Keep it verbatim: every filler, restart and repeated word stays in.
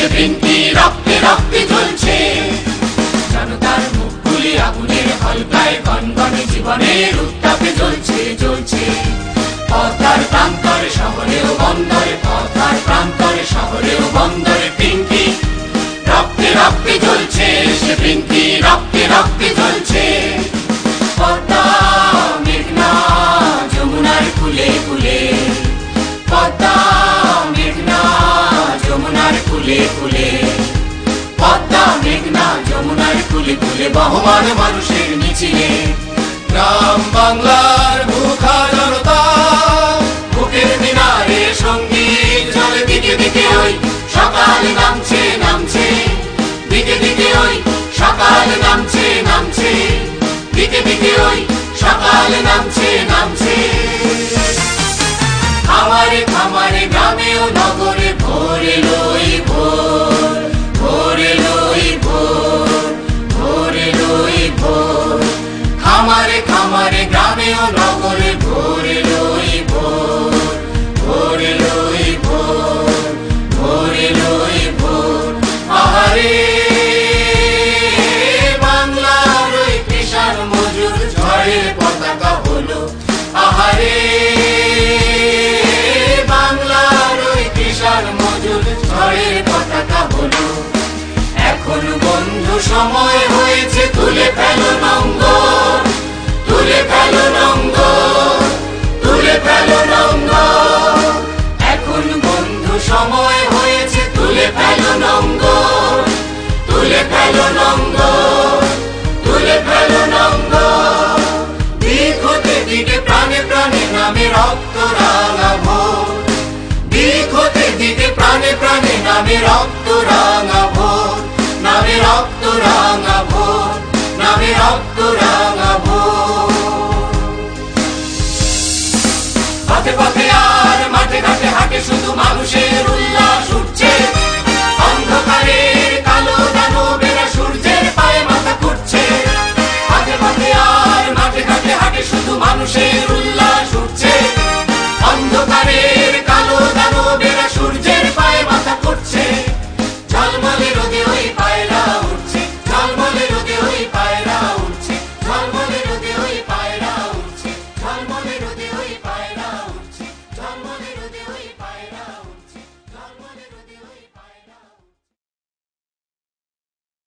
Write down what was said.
বিন্তি রক্তে রক্তে জ্বলছে। জনতার মুখগুলি আগুনের হলকায় গনগনে জীবনের উত্তাপে জ্বলছে জ্বলছে। পথের প্রান্তরে শহরেও বন্দরে, পথের প্রান্তরে শহরেও বন্দরে পিঙ্কি রক্তে রক্তে জ্বলছে। সে পিঙ্কি রক্তে রক্তে জ্বলছে। পদ্মা মেঘনা যমুনার কুলে কুলে, পদ্মা মেঘনা যমুনার কুলে কুলে, পদ্মা মেঘনা যমুনার কুলে কুলে বহমান মানুষের মিছিলে। গ্রাম বাংলার ভুখা জনতা বুকের মিনারে সঙ্গীত জলে দিকে দিকে ওই সকাল নামছে নামছে, দিকে দিকে ওই সকাল নামছে নামছে, দিকে দিকে ওই সকাল নামছে নামছে। খামারে খামারে গ্রামে ও নগরে ভোর এলোই ভোর, ভোর এলোই ভোর, ভোর এলোই ভোর। খামারে খামারে গ্রামে ও নগরে ভোর এলোই ভোর, ভোর এলোই ভোর, ভোর এলোই ভোর। আহারে বাংলার ওই কৃষাণ মজুর ঝড়ের পতাকা হলো। আহারে বাংলার ওই কৃষাণ মজুর ঝড়ের পতাকা হলো। এখন বন্ধু সময় হয়েছে তুলে ফেলো নঙ্গর, তুলে ফেলো নঙ্গর, তুলে ফেলো নঙ্গর। এখন বন্ধু সময় হয়েছে তুলে ফেলো নঙ্গর, তুলে ফেলো নঙ্গর, তুলে ফেলো নঙ্গর। দিক হতে দিকে প্রাণে প্রাণে নামে রক্ত রাঙা ভোর, দিক হতে দিকে প্রাণে প্রাণে নামে রক্ত রাঙা ভোর, নামে রক্ত রাঙা ভোর, নামে রক্ত রাঙা